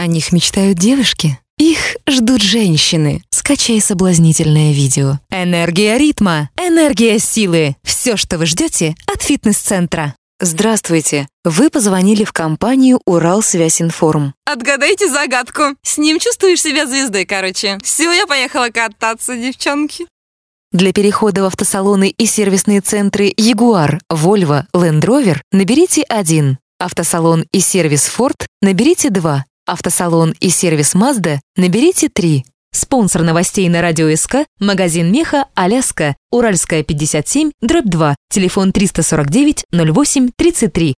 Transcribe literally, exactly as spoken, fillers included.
О них мечтают девушки. Их ждут женщины. Скачай соблазнительное видео. Энергия ритма, энергия силы. Все, что вы ждете от фитнес-центра. Здравствуйте. Вы позвонили в компанию «Уралсвязьинформ». Отгадайте загадку. С ним чувствуешь себя звездой, короче. Все, я поехала кататься, девчонки. Для перехода в автосалоны и сервисные центры «Ягуар», «Вольво», «Ленд Ровер» наберите один. Автосалон и сервис «Форд» наберите два. Автосалон и сервис «Мазда» наберите три. Спонсор новостей на радио СК – магазин меха «Аляска», Уральская, пятьдесят семь, дробь два, телефон триста сорок девять ноль восемь тридцать три.